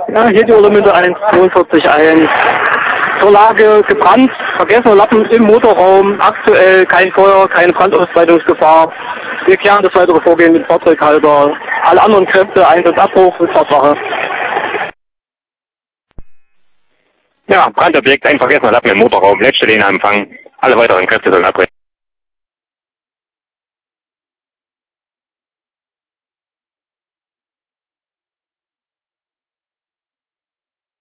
Ja, hier die Obermünde 14241. Zur Lage gebrannt, vergessener Lappen im Motorraum, aktuell kein Feuer, keine Brandausbreitungsgefahr. Wir klären das weitere Vorgehen mit Fahrzeughalter. Alle anderen Kräfte, Einsatzabbruch und Fahrtwache. Ja, Brandobjekt, ein vergessener Lappen im Motorraum, Leitstelle in Empfang. Alle weiteren Kräfte sollen abbrechen.